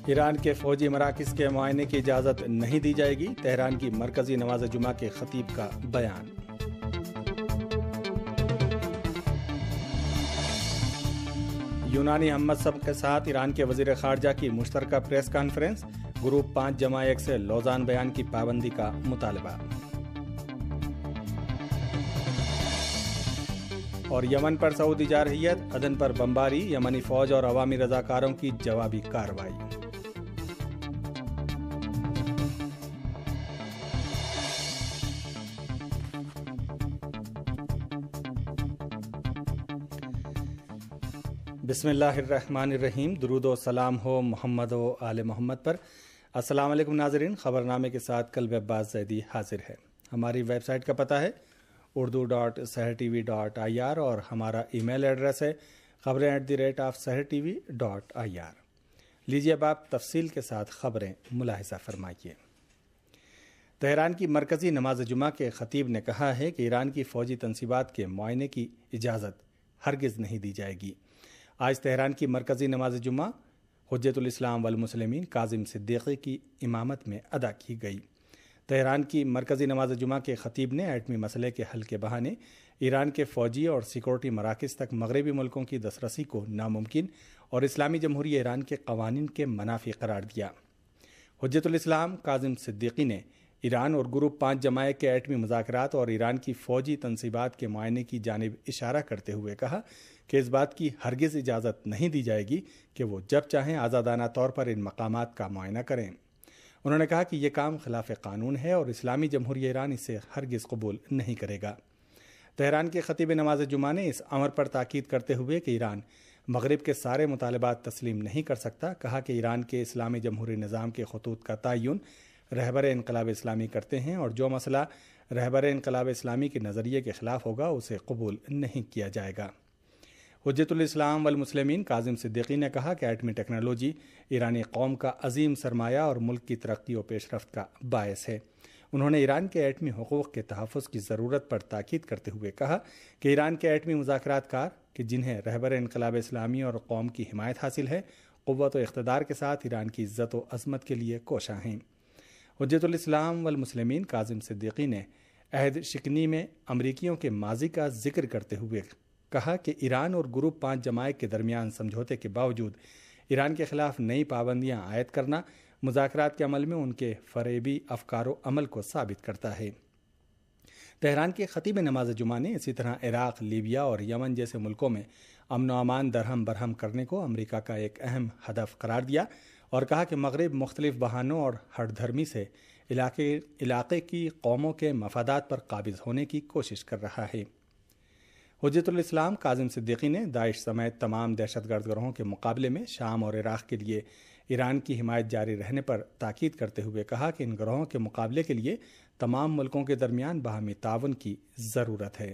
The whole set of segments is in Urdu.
ایران کے فوجی مراکز کے معائنے کی اجازت نہیں دی جائے گی، تہران کی مرکزی نماز جمعہ کے خطیب کا بیان۔ یونانی ہم مذہب کے ساتھ ایران کے وزیر خارجہ کی مشترکہ پریس کانفرنس، گروپ 5+1 سے لوزان بیان کی پابندی کا مطالبہ۔ اور یمن پر سعودی جارحیت، عدن پر بمباری، یمنی فوج اور عوامی رضاکاروں کی جوابی کارروائی۔ بسم اللہ الرحمن الرحیم، درود و سلام ہو محمد و آل محمد پر۔ السلام علیکم ناظرین، خبرنامے کے ساتھ قلب عباس زیدی حاضر ہے۔ ہماری ویب سائٹ کا پتہ ہے urdu.sehrtv.ir اور ہمارا ای میل ایڈریس ہے khabarein@sehrtv.ir۔ لیجیے اب آپ تفصیل کے ساتھ خبریں ملاحظہ فرمائیے۔ تہران کی مرکزی نماز جمعہ کے خطیب نے کہا ہے کہ ایران کی فوجی تنصیبات کے معائنے کی اجازت ہرگز نہیں دی جائے گی۔ آج تہران کی مرکزی نماز جمعہ حجت الاسلام والمسلمین کاظم صدیقی کی امامت میں ادا کی گئی۔ تہران کی مرکزی نماز جمعہ کے خطیب نے ایٹمی مسئلے کے حل کے بہانے ایران کے فوجی اور سیکورٹی مراکز تک مغربی ملکوں کی دسترسی کو ناممکن اور اسلامی جمہوریہ ایران کے قوانین کے منافی قرار دیا۔ حجت الاسلام کاظم صدیقی نے ایران اور گروپ 5+1 کے ایٹمی مذاکرات اور ایران کی فوجی تنصیبات کے معائنے کی جانب اشارہ کرتے ہوئے کہا کہ اس بات کی ہرگز اجازت نہیں دی جائے گی کہ وہ جب چاہیں آزادانہ طور پر ان مقامات کا معائنہ کریں۔ انہوں نے کہا کہ یہ کام خلاف قانون ہے اور اسلامی جمہوریہ ایران اسے ہرگز قبول نہیں کرے گا۔ تہران کے خطیب نماز جمعہ نے اس امر پر تاکید کرتے ہوئے کہ ایران مغرب کے سارے مطالبات تسلیم نہیں کر سکتا، کہا کہ ایران کے اسلامی جمہوری نظام کے خطوط کا تعین رہبر انقلاب اسلامی کرتے ہیں اور جو مسئلہ رہبر انقلاب اسلامی کے نظریے کے خلاف ہوگا اسے قبول نہیں کیا جائے گا۔ حجت الاسلام والمسلمین کاظم صدیقی نے کہا کہ ایٹمی ٹیکنالوجی ایرانی قوم کا عظیم سرمایہ اور ملک کی ترقی و پیش رفت کا باعث ہے۔ انہوں نے ایران کے ایٹمی حقوق کے تحفظ کی ضرورت پر تاکید کرتے ہوئے کہا کہ ایران کے ایٹمی مذاکرات کار کہ جنہیں رہبر انقلاب اسلامی اور قوم کی حمایت حاصل ہے، قوت و اقتدار کے ساتھ ایران کی عزت و عظمت کے لیے کوشاں ہیں۔ حجت الاسلام والمسلمین کاظم صدیقی نے عہد شکنی میں امریکیوں کے ماضی کا ذکر کرتے ہوئے کہا کہ ایران اور گروپ 5+1 کے درمیان سمجھوتے کے باوجود ایران کے خلاف نئی پابندیاں عائد کرنا مذاکرات کے عمل میں ان کے فریبی افکار و عمل کو ثابت کرتا ہے۔ تہران کے خطیب نماز جمعہ نے اسی طرح عراق، لیبیا اور یمن جیسے ملکوں میں امن و امان درہم برہم کرنے کو امریکہ کا ایک اہم ہدف قرار دیا اور کہا کہ مغرب مختلف بہانوں اور ہٹ دھرمی سے علاقے کی قوموں کے مفادات پر قابض ہونے کی کوشش کر رہا ہے۔ حجت الاسلام کاظم صدیقی نے داعش سمیت تمام دہشت گرد گروہوں کے مقابلے میں شام اور عراق کے لیے ایران کی حمایت جاری رہنے پر تاکید کرتے ہوئے کہا کہ ان گروہوں کے مقابلے کے لیے تمام ملکوں کے درمیان باہمی تعاون کی ضرورت ہے۔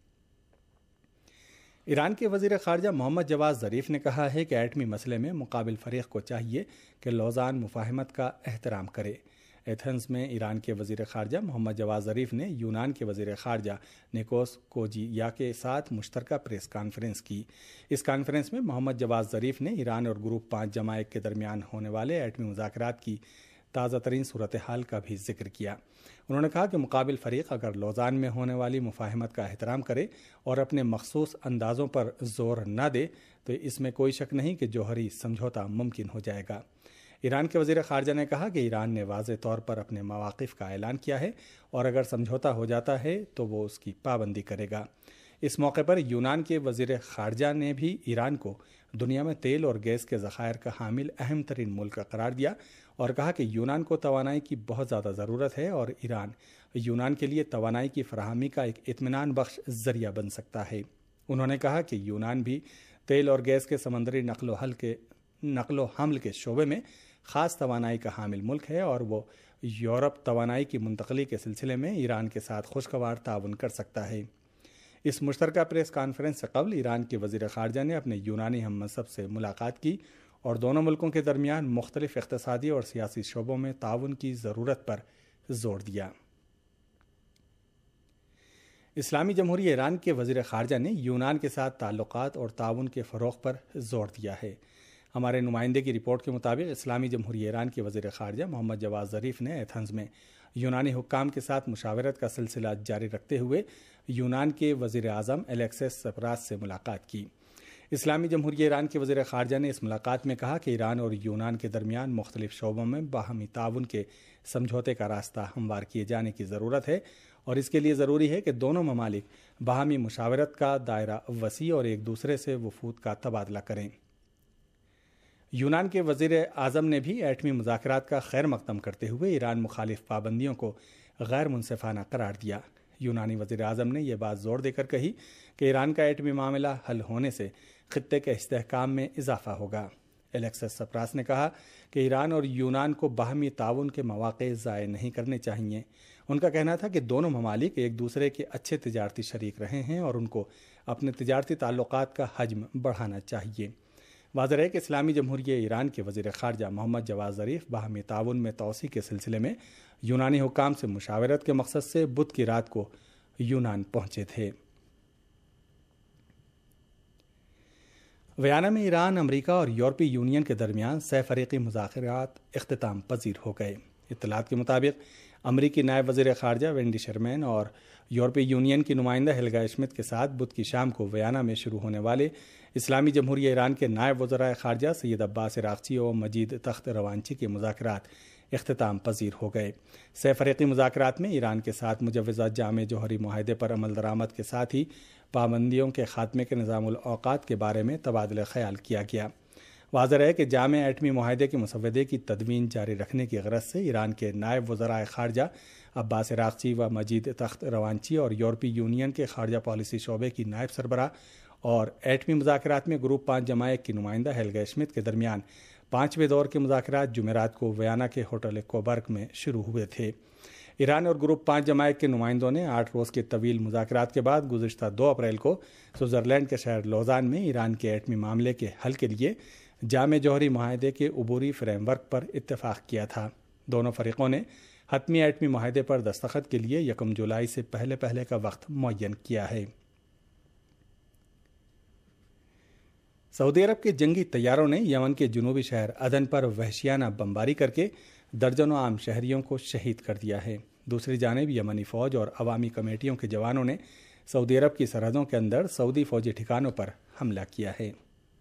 ایران کے وزیر خارجہ محمد جواد ظریف نے کہا ہے کہ ایٹمی مسئلے میں مقابل فریق کو چاہیے کہ لوزان مفاہمت کا احترام کرے۔ ایتھنز میں ایران کے وزیر خارجہ محمد جواد ظریف نے یونان کے وزیر خارجہ نیکوس کوجیا کے ساتھ مشترکہ پریس کانفرنس کی۔ اس کانفرنس میں محمد جواد ظریف نے ایران اور گروپ 5+1 کے درمیان ہونے والے ایٹمی مذاکرات کی تازہ ترین صورتحال کا بھی ذکر کیا۔ انہوں نے کہا کہ مقابل فریق اگر لوزان میں ہونے والی مفاہمت کا احترام کرے اور اپنے مخصوص اندازوں پر زور نہ دے تو اس میں کوئی شک نہیں کہ جوہری سمجھوتا ممکن ہو جائے گا۔ ایران کے وزیر خارجہ نے کہا کہ ایران نے واضح طور پر اپنے مواقف کا اعلان کیا ہے اور اگر سمجھوتا ہو جاتا ہے تو وہ اس کی پابندی کرے گا۔ اس موقع پر یونان کے وزیر خارجہ نے بھی ایران کو دنیا میں تیل اور گیس کے ذخائر کا حامل اہم ترین ملک قرار دیا اور کہا کہ یونان کو توانائی کی بہت زیادہ ضرورت ہے اور ایران یونان کے لیے توانائی کی فراہمی کا ایک اطمینان بخش ذریعہ بن سکتا ہے۔ انہوں نے کہا کہ یونان بھی تیل اور گیس کے سمندری نقل و حمل کے شعبے میں خاص توانائی کا حامل ملک ہے اور وہ یورپ توانائی کی منتقلی کے سلسلے میں ایران کے ساتھ خوشگوار تعاون کر سکتا ہے۔ اس مشترکہ پریس کانفرنس سے قبل ایران کے وزیر خارجہ نے اپنے یونانی ہم منصب سے ملاقات کی اور دونوں ملکوں کے درمیان مختلف اقتصادی اور سیاسی شعبوں میں تعاون کی ضرورت پر زور دیا۔ اسلامی جمہوریہ ایران کے وزیر خارجہ نے یونان کے ساتھ تعلقات اور تعاون کے فروغ پر زور دیا ہے۔ ہمارے نمائندے کی رپورٹ کے مطابق اسلامی جمہوریہ ایران کے وزیر خارجہ محمد جواد ظریف نے ایتھنز میں یونانی حکام کے ساتھ مشاورت کا سلسلہ جاری رکھتے ہوئے یونان کے وزیر اعظم الیکسس سپراس سے ملاقات کی۔ اسلامی جمہوریہ ایران کے وزیر خارجہ نے اس ملاقات میں کہا کہ ایران اور یونان کے درمیان مختلف شعبوں میں باہمی تعاون کے سمجھوتے کا راستہ ہموار کیے جانے کی ضرورت ہے اور اس کے لیے ضروری ہے کہ دونوں ممالک باہمی مشاورت کا دائرہ وسیع اور ایک دوسرے سے وفود کا تبادلہ کریں۔ یونان کے وزیر اعظم نے بھی ایٹمی مذاکرات کا خیر مقدم کرتے ہوئے ایران مخالف پابندیوں کو غیر منصفانہ قرار دیا۔ یونانی وزیر اعظم نے یہ بات زور دے کر کہی کہ ایران کا ایٹمی معاملہ حل ہونے سے خطے کے استحکام میں اضافہ ہوگا۔ الیکسس سپراس نے کہا کہ ایران اور یونان کو باہمی تعاون کے مواقع ضائع نہیں کرنے چاہیے۔ ان کا کہنا تھا کہ دونوں ممالک ایک دوسرے کے اچھے تجارتی شریک رہے ہیں اور ان کو اپنے تجارتی تعلقات کا حجم بڑھانا چاہیے۔ واضح ہے کہ اسلامی جمہوریہ ایران کے وزیر خارجہ محمد جواد ظریف باہمی تعاون میں توسیع کے سلسلے میں یونانی حکام سے مشاورت کے مقصد سے بدھ کی رات کو یونان پہنچے تھے۔ ویانا میں ایران، امریکہ اور یورپی یونین کے درمیان سہ فریقی مذاکرات اختتام پذیر ہو گئے۔ اطلاعات کے مطابق امریکی نائب وزیر خارجہ وینڈی شرمین اور یورپی یونین کی نمائندہ ہیلگا اشمت کے ساتھ بدھ کی شام کو ویانا میں شروع ہونے والے اسلامی جمہوریہ ایران کے نائب وزرائے خارجہ سید عباس عراقچی اور مجید تخت روانچی کے مذاکرات اختتام پذیر ہو گئے۔ سہ فریقی مذاکرات میں ایران کے ساتھ مجوزہ جامع جوہری معاہدے پر عمل درآمد کے ساتھ ہی پابندیوں کے خاتمے کے نظام الاوقات کے بارے میں تبادلہ خیال کیا گیا۔ واضح ہے کہ جامع ایٹمی معاہدے کے مسودے کی تدوین جاری رکھنے کی غرض سے ایران کے نائب وزرائے خارجہ عباس عراقچی و مجید تخت روانچی اور یورپی یونین کے خارجہ پالیسی شعبے کی نائب سربراہ اور ایٹمی مذاکرات میں گروپ 5 جماعت کی نمائندہ ہیلگا اشمت کے درمیان 5ویں دور کے مذاکرات جمعرات کو ویانا کے ہوٹل کوبرگ میں شروع ہوئے تھے۔ ایران اور گروپ 5 جماعت کے نمائندوں نے 8 روز کے طویل مذاکرات کے بعد گزشتہ 2 اپریل کو سوئٹزرلینڈ کے شہر لوزان میں ایران کے ایٹمی معاملے کے حل کے لیے جامع جوہری معاہدے کے عبوری فریم ورک پر اتفاق کیا تھا۔ دونوں فریقوں نے حتمی ایٹمی معاہدے پر دستخط کے لیے 1 جولائی سے پہلے کا وقت معین کیا ہے۔ سعودی عرب کے جنگی طیاروں نے یمن کے جنوبی شہر عدن پر وحشیانہ بمباری کر کے درجنوں عام شہریوں کو شہید کر دیا ہے۔ دوسری جانب یمنی فوج اور عوامی کمیٹیوں کے جوانوں نے سعودی عرب کی سرحدوں کے اندر سعودی فوجی ٹھکانوں پر حملہ کیا ہے۔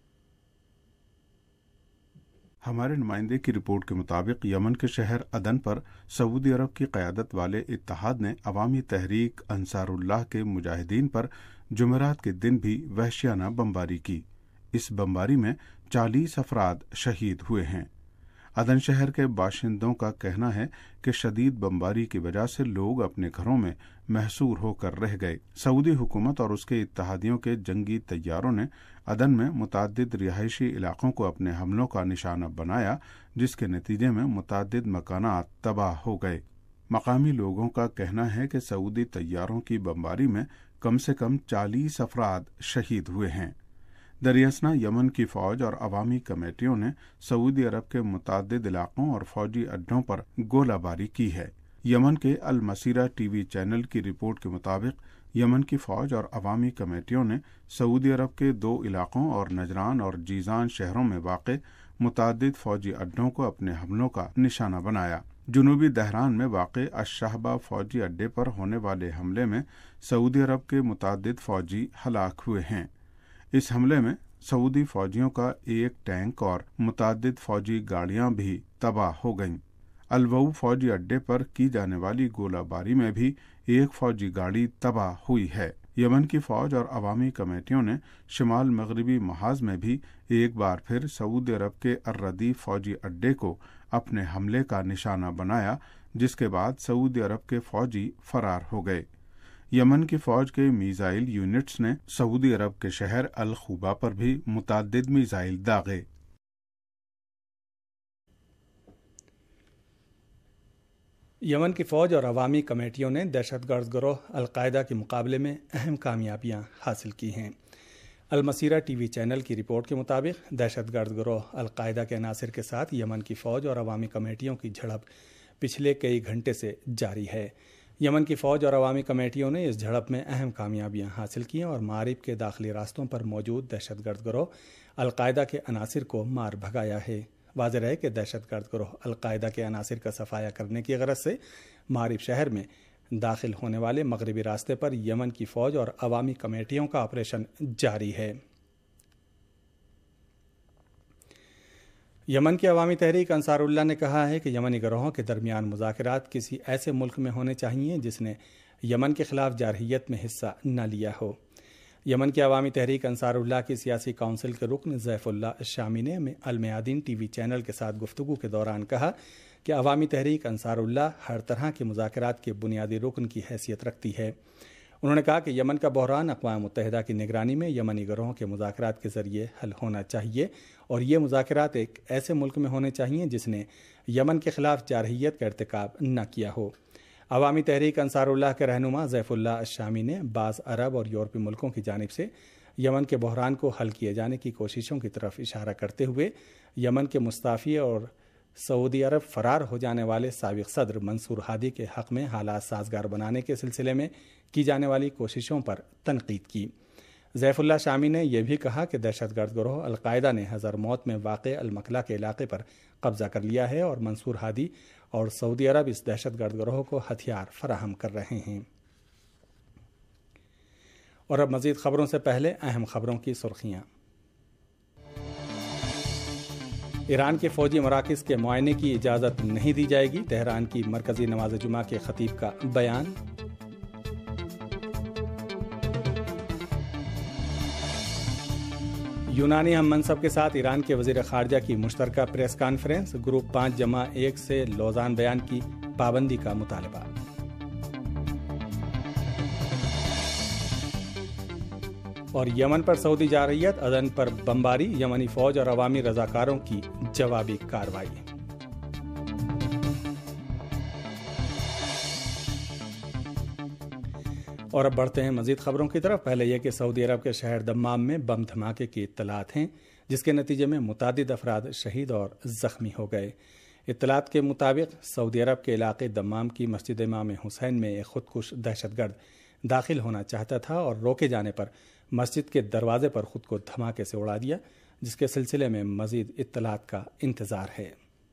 ہمارے نمائندے کی رپورٹ کے مطابق یمن کے شہر عدن پر سعودی عرب کی قیادت والے اتحاد نے عوامی تحریک انصار اللہ کے مجاہدین پر جمعرات کے دن بھی وحشیانہ بمباری کی۔ اس بمباری میں 40 افراد شہید ہوئے ہیں۔ عدن شہر کے باشندوں کا کہنا ہے کہ شدید بمباری کی وجہ سے لوگ اپنے گھروں میں محصور ہو کر رہ گئے۔ سعودی حکومت اور اس کے اتحادیوں کے جنگی طیاروں نے عدن میں متعدد رہائشی علاقوں کو اپنے حملوں کا نشانہ بنایا، جس کے نتیجے میں متعدد مکانات تباہ ہو گئے۔ مقامی لوگوں کا کہنا ہے کہ سعودی طیاروں کی بمباری میں کم سے کم 40 افراد شہید ہوئے ہیں۔ دریاسنا یمن کی فوج اور عوامی کمیٹیوں نے سعودی عرب کے متعدد علاقوں اور فوجی اڈوں پر گولہ باری کی ہے۔ یمن کے المسیرہ ٹی وی چینل کی رپورٹ کے مطابق یمن کی فوج اور عوامی کمیٹیوں نے سعودی عرب کے 2 علاقوں اور نجران اور جیزان شہروں میں واقع متعدد فوجی اڈوں کو اپنے حملوں کا نشانہ بنایا۔ جنوبی دہران میں واقع الشہبہ فوجی اڈے پر ہونے والے حملے میں سعودی عرب کے متعدد فوجی ہلاک ہوئے ہیں۔ اس حملے میں سعودی فوجیوں کا ایک ٹینک اور متعدد فوجی گاڑیاں بھی تباہ ہو گئیں۔ الوؤ فوجی اڈے پر کی جانے والی گولہ باری میں بھی ایک فوجی گاڑی تباہ ہوئی ہے۔ یمن کی فوج اور عوامی کمیٹیوں نے شمال مغربی محاذ میں بھی ایک بار پھر سعودی عرب کے الردی فوجی اڈے کو اپنے حملے کا نشانہ بنایا، جس کے بعد سعودی عرب کے فوجی فرار ہو گئے۔ یمن کی فوج کے میزائل یونٹس نے سعودی عرب کے شہر الخوبہ پر بھی متعدد میزائل داغے۔ یمن کی فوج اور عوامی کمیٹیوں نے دہشت گرد گروہ القاعدہ کے مقابلے میں اہم کامیابیاں حاصل کی ہیں۔ المسیرہ ٹی وی چینل کی رپورٹ کے مطابق دہشت گرد گروہ القاعدہ کے عناصر کے ساتھ یمن کی فوج اور عوامی کمیٹیوں کی جھڑپ پچھلے کئی گھنٹے سے جاری ہے۔ یمن کی فوج اور عوامی کمیٹیوں نے اس جھڑپ میں اہم کامیابیاں حاصل کی اور مغرب کے داخلی راستوں پر موجود دہشت گرد گروہ القاعدہ کے عناصر کو مار بھگایا ہے۔ واضح ہے کہ دہشت گرد گروہ القاعدہ کے عناصر کا صفایا کرنے کی غرض سے مغرب شہر میں داخل ہونے والے مغربی راستے پر یمن کی فوج اور عوامی کمیٹیوں کا آپریشن جاری ہے۔ یمن کی عوامی تحریک انصار اللہ نے کہا ہے کہ یمنی گروہوں کے درمیان مذاکرات کسی ایسے ملک میں ہونے چاہیے جس نے یمن کے خلاف جارحیت میں حصہ نہ لیا ہو۔ یمن کی عوامی تحریک انصار اللہ کی سیاسی کونسل کے رکن ضیف اللہ شامی نے المیادین ٹی وی چینل کے ساتھ گفتگو کے دوران کہا کہ عوامی تحریک انصار اللہ ہر طرح کے مذاکرات کے بنیادی رکن کی حیثیت رکھتی ہے۔ انہوں نے کہا کہ یمن کا بحران اقوام متحدہ کی نگرانی میں یمنی گروہوں کے مذاکرات کے ذریعے حل ہونا چاہیے اور یہ مذاکرات ایک ایسے ملک میں ہونے چاہیے جس نے یمن کے خلاف جارحیت کا ارتکاب نہ کیا ہو۔ عوامی تحریک انصار اللہ کے رہنما ضیف اللہ الشامی نے بعض عرب اور یورپی ملکوں کی جانب سے یمن کے بحران کو حل کیے جانے کی کوششوں کی طرف اشارہ کرتے ہوئے یمن کے مستعفی اور سعودی عرب فرار ہو جانے والے سابق صدر منصور ہادی کے حق میں حالات سازگار بنانے کے سلسلے میں کی جانے والی کوششوں پر تنقید کی۔ ضیف اللہ شامی نے یہ بھی کہا کہ دہشت گرد گروہ القاعدہ نے حضرموت میں واقع المکلا کے علاقے پر قبضہ کر لیا ہے اور منصور ہادی اور سعودی عرب اس دہشت گرد گروہ کو ہتھیار فراہم کر رہے ہیں۔ اور اب مزید خبروں سے پہلے اہم خبروں کی سرخیاں۔ ایران کے فوجی مراکز کے معائنے کی اجازت نہیں دی جائے گی، تہران کی مرکزی نماز جمعہ کے خطیب کا بیان۔ یونانی ہم منصب کے ساتھ ایران کے وزیر خارجہ کی مشترکہ پریس کانفرنس، گروپ 5+1 سے لوزان بیان کی پابندی کا مطالبہ۔ اور یمن پر سعودی جارحیت، عدن پر بمباری، یمنی فوج اور عوامی رضاکاروں کی جوابی کارروائی۔ اور اب بڑھتے ہیں مزید خبروں کی طرف۔ پہلے یہ کہ سعودی عرب کے شہر دمام میں بم دھماکے کی اطلاعات ہیں جس کے نتیجے میں متعدد افراد شہید اور زخمی ہو گئے۔ اطلاعات کے مطابق سعودی عرب کے علاقے دمام کی مسجد امام حسین میں ایک خودکش دہشت گرد داخل ہونا چاہتا تھا اور روکے جانے پر مسجد کے دروازے پر خود کو دھماکے سے اڑا دیا، جس کے سلسلے میں مزید اطلاعات کا انتظار ہے۔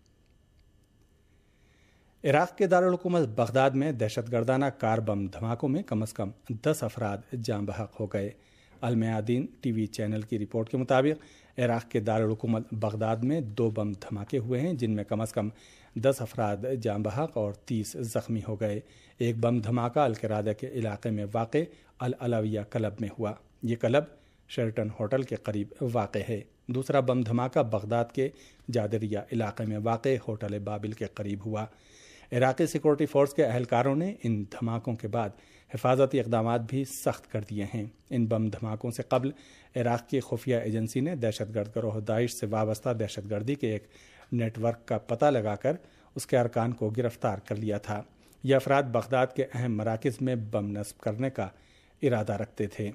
عراق کے دارالحکومت بغداد میں دہشت گردانہ کار بم دھماکوں میں کم از کم 10 افراد جاں بحق ہو گئے۔ المیادین ٹی وی چینل کی رپورٹ کے مطابق عراق کے دارالحکومت بغداد میں 2 بم دھماکے ہوئے ہیں جن میں کم از کم 10 افراد جاں بحق اور 30 زخمی ہو گئے۔ ایک بم دھماکہ القرادہ کے علاقے میں واقع العلویہ کلب میں ہوا۔ یہ کلب شیرٹن ہوٹل کے قریب واقع ہے۔ دوسرا بم دھماکہ بغداد کے جادریہ علاقے میں واقع ہوٹل بابل کے قریب ہوا۔ عراقی سیکورٹی فورس کے اہلکاروں نے ان دھماکوں کے بعد حفاظتی اقدامات بھی سخت کر دیے ہیں۔ ان بم دھماکوں سے قبل عراق کی خفیہ ایجنسی نے دہشت گرد گروہ داعش سے وابستہ دہشت گردی کے ایک نیٹ ورک کا پتہ لگا کر اس کے ارکان کو گرفتار کر لیا تھا۔ یہ افراد بغداد کے اہم مراکز میں بم نصب کرنے کا ارادہ رکھتے تھے۔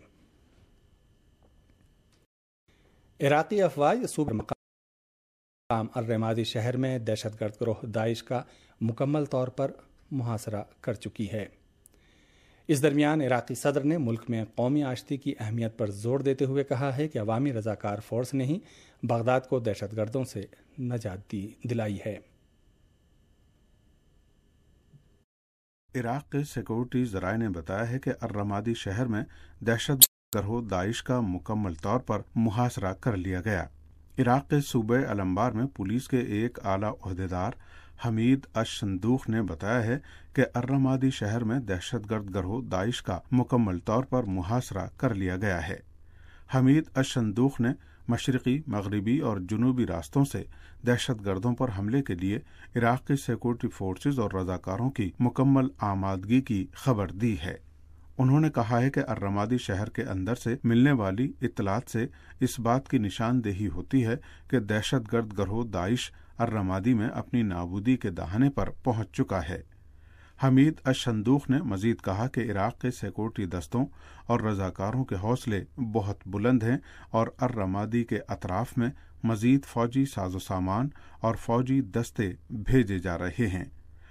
عراقی افواج صوبہ مقام الرمادی شہر میں دہشت گرد گروہ داعش کا مکمل طور پر محاصرہ کر چکی ہے۔ اس درمیان عراقی صدر نے ملک میں قومی آشتی کی اہمیت پر زور دیتے ہوئے کہا ہے کہ عوامی رضاکار فورس نے ہی بغداد کو دہشت گردوں سے نجات دلائی ہے۔ عراق کے سیکورٹی ذرائع نے بتایا ہے کہ الرمادی شہر میں دہشت گروہ داعش کا مکمل طور پر محاصرہ کر لیا گیا۔ عراق کے صوبہ الانبار میں پولیس کے ایک اعلیٰ عہدیدار حمید الشندوق نے بتایا ہے کہ الرمادی شہر میں دہشت گرد گروہ داعش کا مکمل طور پر محاصرہ کر لیا گیا ہے۔ حمید الشندوق نے مشرقی، مغربی اور جنوبی راستوں سے دہشت گردوں پر حملے کے لیے عراق کی سیکورٹی فورسز اور رضاکاروں کی مکمل آمادگی کی خبر دی ہے۔ انہوں نے کہا ہے کہ الرمادی شہر کے اندر سے ملنے والی اطلاعات سے اس بات کی نشاندہی ہوتی ہے کہ دہشت گرد گروہ داعش الرمادی میں اپنی نابودی کے دہانے پر پہنچ چکا ہے۔ حمید الشندوق نے مزید کہا کہ عراق کے سیکورٹی دستوں اور رضاکاروں کے حوصلے بہت بلند ہیں اور الرمادی کے اطراف میں مزید فوجی ساز و سامان اور فوجی دستے بھیجے جا رہے ہیں۔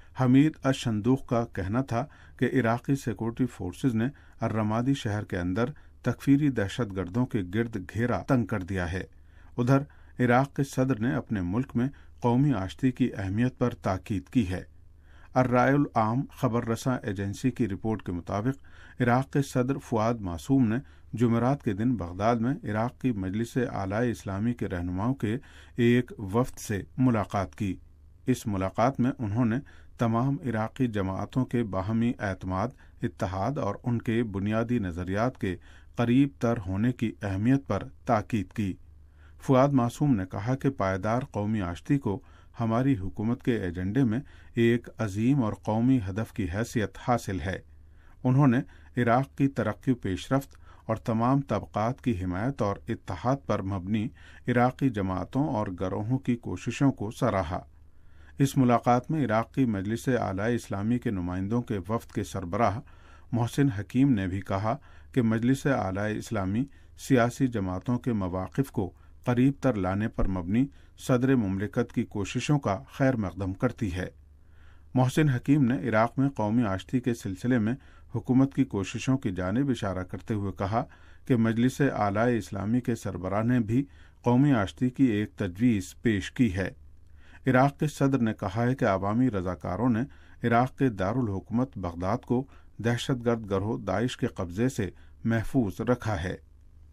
حمید الشندوق کا کہنا تھا کہ عراقی سیکورٹی فورسز نے الرمادی شہر کے اندر تکفیری دہشت گردوں کے گرد گھیرا تنگ کر دیا ہے۔ ادھر عراق کے صدر نے اپنے ملک میں قومی آشتی کی اہمیت پر تاکید کی ہے۔ الرائے العام خبر رساں ایجنسی کی رپورٹ کے مطابق عراق کے صدر فؤاد معصوم نے جمعرات کے دن بغداد میں عراق کی مجلس اعلی اسلامی کے رہنماؤں کے ایک وفد سے ملاقات کی۔ اس ملاقات میں انہوں نے تمام عراقی جماعتوں کے باہمی اعتماد، اتحاد اور ان کے بنیادی نظریات کے قریب تر ہونے کی اہمیت پر تاکید کی۔ فؤاد معصوم نے کہا کہ پائیدار قومی آشتی کو ہماری حکومت کے ایجنڈے میں ایک عظیم اور قومی ہدف کی حیثیت حاصل ہے۔ انہوں نے عراق کی ترقی و پیش رفت اور تمام طبقات کی حمایت اور اتحاد پر مبنی عراقی جماعتوں اور گروہوں کی کوششوں کو سراہا۔ اس ملاقات میں عراق کی مجلس اعلی اسلامی کے نمائندوں کے وفد کے سربراہ محسن حکیم نے بھی کہا کہ مجلس اعلی اسلامی سیاسی جماعتوں کے مواقف کو قریب تر لانے پر مبنی صدر مملکت کی کوششوں کا خیر مقدم کرتی ہے۔ محسن حکیم نے عراق میں قومی آشتی کے سلسلے میں حکومت کی کوششوں کی جانب اشارہ کرتے ہوئے کہا کہ مجلس اعلی اسلامی کے سربراہ نے بھی قومی آشتی کی ایک تجویز پیش کی ہے۔ عراق کے صدر نے کہا ہے کہ عوامی رضاکاروں نے عراق کے دارالحکومت بغداد کو دہشت گرد گروہ داعش کے قبضے سے محفوظ رکھا ہے۔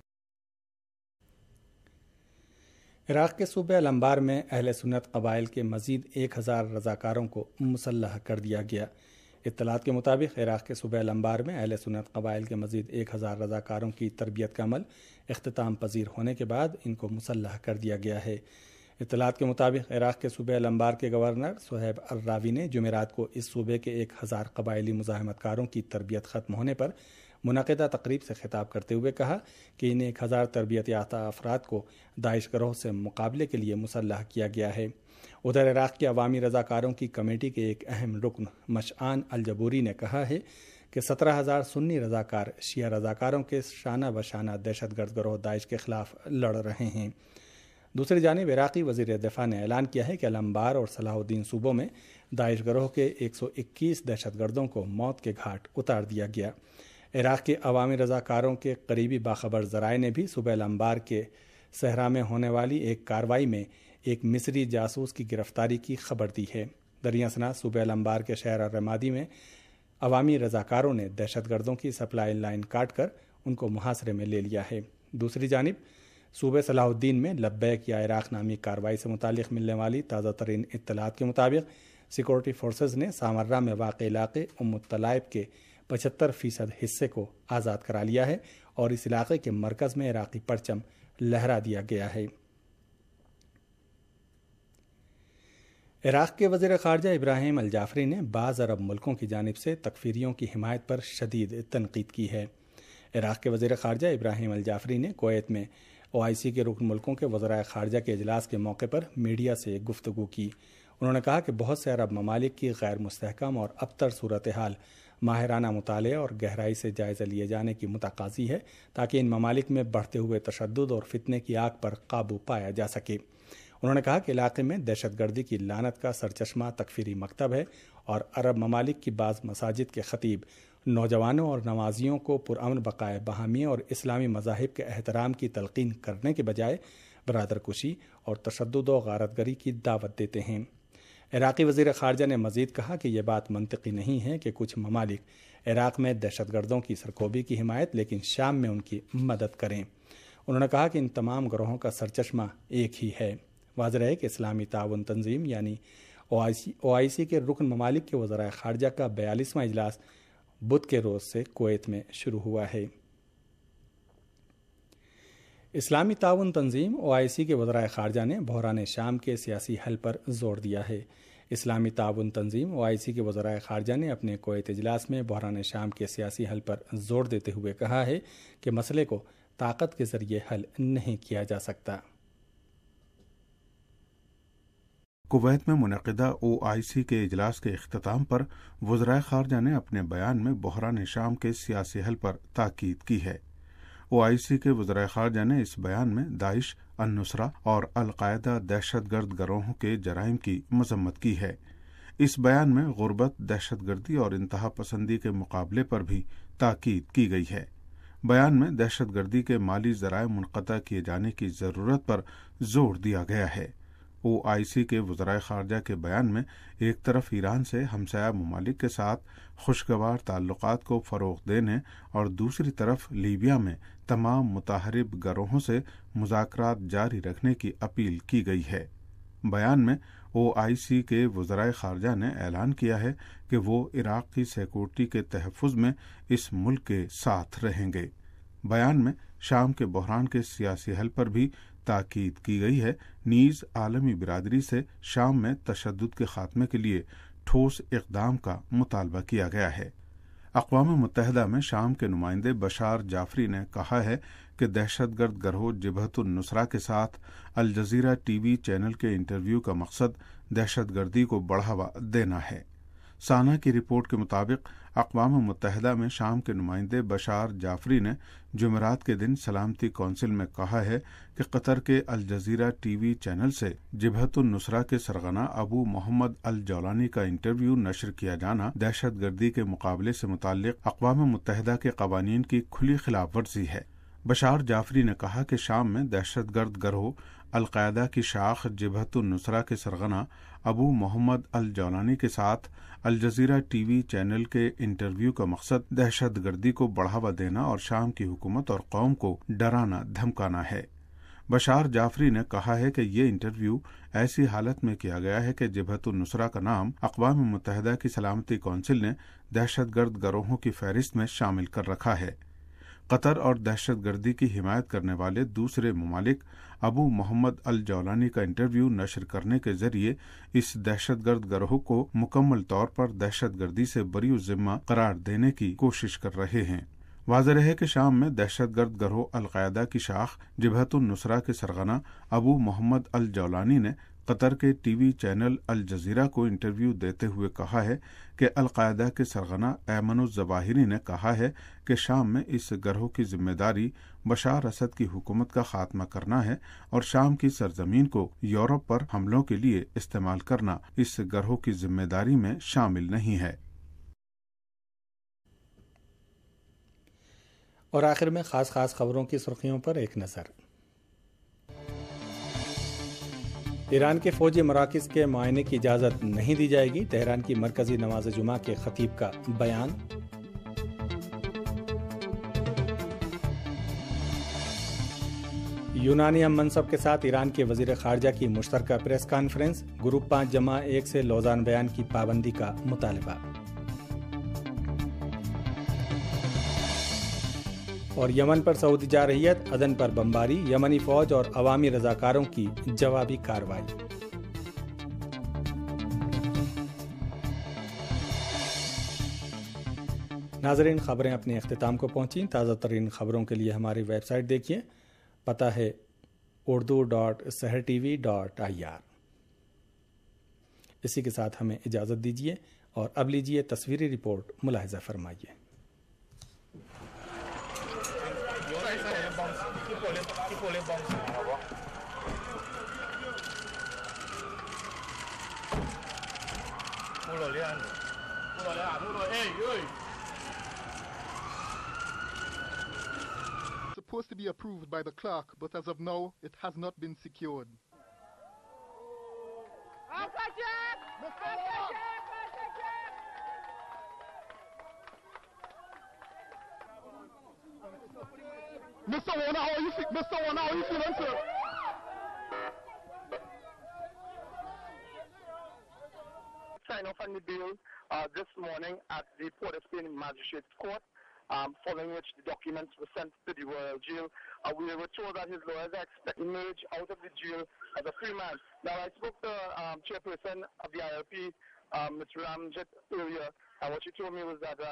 عراق کے صوبہ الانبار میں اہل سنت قبائل کے مزید 1000 رضاکاروں کو مسلح کر دیا گیا۔ اطلاعات کے مطابق عراق کے صوبہ الانبار میں اہل سنت قبائل کے مزید 1000 رضاکاروں کی تربیت کا عمل اختتام پذیر ہونے کے بعد ان کو مسلح کر دیا گیا ہے۔ اطلاعات کے مطابق عراق کے صوبہ الانبار کے گورنر صہیب الراوی نے جمعرات کو اس صوبے کے 1000 قبائلی مزاحمت کاروں کی تربیت ختم ہونے پر منعقدہ تقریب سے خطاب کرتے ہوئے کہا کہ ان 1000 تربیت یافتہ افراد کو داعش گروہ سے مقابلے کے لیے مسلح کیا گیا ہے۔ ادھر عراق کے عوامی رضاکاروں کی کمیٹی کے ایک اہم رکن مشعان الجبوری نے کہا ہے کہ 17000 سنی رضاکار شیعہ رضاکاروں کے شانہ بشانہ دہشت گرد گروہ داعش کے خلاف لڑ رہے ہیں۔ دوسری جانب عراقی وزیر دفاع نے اعلان کیا ہے کہ الانبار اور صلاح الدین صوبوں میں داعش گروہ کے 121 دہشت گردوں کو موت کے گھاٹ اتار دیا گیا۔ عراق کے عوامی رضاکاروں کے قریبی باخبر ذرائع نے بھی صوبہ الانبار کے صحرا میں ہونے والی ایک کارروائی میں ایک مصری جاسوس کی گرفتاری کی خبر دی ہے۔ دریا ثنا صوبہ الانبار کے شہر الرمادی میں عوامی رضاکاروں نے دہشت گردوں کی سپلائی لائن کاٹ کر ان کو محاصرے میں لے لیا ہے۔ دوسری جانب صوبہ صلاح الدین میں لبیک یا عراق نامی کارروائی سے متعلق ملنے والی تازہ ترین اطلاعات کے مطابق سیکورٹی فورسز نے سامرہ میں واقع علاقے الطلائب کے 75% حصے کو آزاد کرا لیا ہے اور اس علاقے کے مرکز میں عراقی پرچم لہرا دیا گیا ہے۔ عراق کے وزیر خارجہ ابراہیم الجعفری نے بعض عرب ملکوں کی جانب سے تکفیریوں کی حمایت پر شدید تنقید کی ہے۔ عراق کے وزیر خارجہ ابراہیم الجعفری نے کویت میں OIC کے رکن ملکوں کے وزرائے خارجہ کے اجلاس کے موقع پر میڈیا سے گفتگو کی۔ انہوں نے کہا کہ بہت سے عرب ممالک کی غیر مستحکم اور ابتر صورتحال ماہرانہ مطالعے اور گہرائی سے جائزہ لیے جانے کی متقاضی ہے تاکہ ان ممالک میں بڑھتے ہوئے تشدد اور فتنے کی آگ پر قابو پایا جا سکے۔ انہوں نے کہا کہ علاقے میں دہشت گردی کی لعنت کا سرچشمہ تکفیری مکتب ہے اور عرب ممالک کی بعض مساجد کے خطیب نوجوانوں اور نمازیوں کو پرامن بقائے باہمی اور اسلامی مذاہب کے احترام کی تلقین کرنے کے بجائے برادر کشی اور تشدد و غارت گری کی دعوت دیتے ہیں۔ عراقی وزیر خارجہ نے مزید کہا کہ یہ بات منطقی نہیں ہے کہ کچھ ممالک عراق میں دہشت گردوں کی سرکوبی کی حمایت لیکن شام میں ان کی مدد کریں۔ انہوں نے کہا کہ ان تمام گروہوں کا سرچشمہ ایک ہی ہے۔ واضح ہے کہ اسلامی تعاون تنظیم یعنی OIC کے رکن ممالک کے وزرائے خارجہ کا 42واں اجلاس بدھ کے روز سے کویت میں شروع ہوا ہے۔ اسلامی تعاون تنظیم OIC کے وزرائے خارجہ نے بحران شام کے سیاسی حل پر زور دیا ہے۔ اسلامی تعاون تنظیم OIC کے وزرائے خارجہ نے اپنے کویت اجلاس میں بحران شام کے سیاسی حل پر زور دیتے ہوئے کہا ہے کہ مسئلے کو طاقت کے ذریعے حل نہیں کیا جا سکتا۔ کویت میں منعقدہ OIC کے اجلاس کے اختتام پر وزرائے خارجہ نے اپنے بیان میں بحران شام کے سیاسی حل پر تاکید کی ہے۔ OIC کے وزرائے خارجہ نے اس بیان میں داعش، النصرہ اور القاعدہ دہشت گرد گروہوں کے جرائم کی مذمت کی ہے۔ اس بیان میں غربت، دہشت گردی اور انتہا پسندی کے مقابلے پر بھی تاکید کی گئی ہے۔ بیان میں دہشت گردی کے مالی ذرائع منقطع کیے جانے کی ضرورت پر زور دیا گیا ہے۔ OIC کے وزرائے خارجہ کے بیان میں ایک طرف ایران سے ہمسایہ ممالک کے ساتھ خوشگوار تعلقات کو فروغ دینے اور دوسری طرف لیبیا میں تمام متحارب گروہوں سے مذاکرات جاری رکھنے کی اپیل کی گئی ہے۔ بیان میں OIC کے وزرائے خارجہ نے اعلان کیا ہے کہ وہ عراق کی سیکورٹی کے تحفظ میں اس ملک کے ساتھ رہیں گے۔ بیان میں شام کے بحران کے سیاسی حل پر بھی تاکید کی گئی ہے، نیز عالمی برادری سے شام میں تشدد کے خاتمے کے لیے ٹھوس اقدام کا مطالبہ کیا گیا ہے۔ اقوام متحدہ میں شام کے نمائندے بشار جعفری نے کہا ہے کہ دہشت گرد گروہ جبہت النصرہ کے ساتھ الجزیرہ ٹی وی چینل کے انٹرویو کا مقصد دہشت گردی کو بڑھاوا دینا ہے۔ سانا کی رپورٹ کے مطابق اقوام متحدہ میں شام کے نمائندے بشار جعفری نے جمعرات کے دن سلامتی کونسل میں کہا ہے کہ قطر کے الجزیرہ ٹی وی چینل سے جبہت النصرہ کے سرغنہ ابو محمد الجولانی کا انٹرویو نشر کیا جانا دہشت گردی کے مقابلے سے متعلق اقوام متحدہ کے قوانین کی کھلی خلاف ورزی ہے۔ بشار جعفری نے کہا کہ شام میں دہشت گرد گروہ القاعدہ کی شاخ جبہت النصرہ کے سرغنہ ابو محمد الجولانی کے ساتھ الجزیرہ ٹی وی چینل کے انٹرویو کا مقصد دہشت گردی کو بڑھاوا دینا اور شام کی حکومت اور قوم کو ڈرانا دھمکانا ہے۔ بشار جعفری نے کہا ہے کہ یہ انٹرویو ایسی حالت میں کیا گیا ہے کہ جبہت النصرہ کا نام اقوام متحدہ کی سلامتی کونسل نے دہشت گرد گروہوں کی فہرست میں شامل کر رکھا ہے۔ قطر اور دہشت گردی کی حمایت کرنے والے دوسرے ممالک ابو محمد الجولانی کا انٹرویو نشر کرنے کے ذریعے اس دہشت گرد گروہ کو مکمل طور پر دہشت گردی سے بری الذمہ قرار دینے کی کوشش کر رہے ہیں۔ واضح ہے کہ شام میں دہشت گرد گروہ القاعدہ کی شاخ جبہت النصرہ کے سرغنہ ابو محمد الجولانی نے قطر کے ٹی وی چینل الجزیرہ کو انٹرویو دیتے ہوئے کہا ہے کہ القاعدہ کے سرغنہ ایمن الظواہری نے کہا ہے کہ شام میں اس گروہ کی ذمہ داری بشار اسد کی حکومت کا خاتمہ کرنا ہے اور شام کی سرزمین کو یورپ پر حملوں کے لیے استعمال کرنا اس گروہ کی ذمہ داری میں شامل نہیں ہے۔ اور آخر میں خاص خبروں کی سرخیوں پر ایک نظر۔ ایران کے فوجی مراکز کے معائنے کی اجازت نہیں دی جائے گی، تہران کی مرکزی نماز جمعہ کے خطیب کا بیان۔ یونانی ہم منصب کے ساتھ ایران کے وزیر خارجہ کی مشترکہ پریس کانفرنس، گروپ 5+1 سے لوزان بیان کی پابندی کا مطالبہ۔ اور یمن پر سعودی جارحیت، عدن پر بمباری، یمنی فوج اور عوامی رضاکاروں کی جوابی کارروائی۔ ناظرین، خبریں اپنے اختتام کو پہنچیں۔ تازہ ترین خبروں کے لیے ہماری ویب سائٹ دیکھیے، پتہ ہے urdu.sehrtv.ir۔ اسی کے ساتھ ہمیں اجازت دیجیے اور اب لیجیے تصویری رپورٹ ملاحظہ فرمائیے۔ Supposed to be approved by the clerk, but as of now, it has not been secured. Mr. Warner, how are you feeling, sir? Sign off on the bill this morning at the Port of Spain Magistrates Court, following which the documents were sent to the Royal Jail. We were told that his lawyers expect to emerge out of the jail as a free man. Now, I spoke to chairperson of the ILP, Ms. Ramjit, earlier, and what she told me was that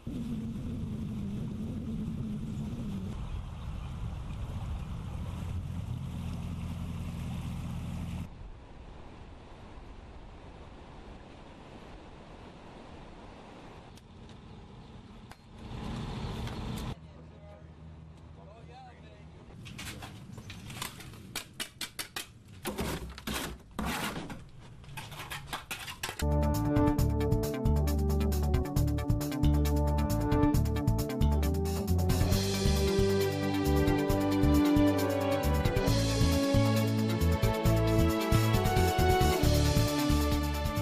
ہے.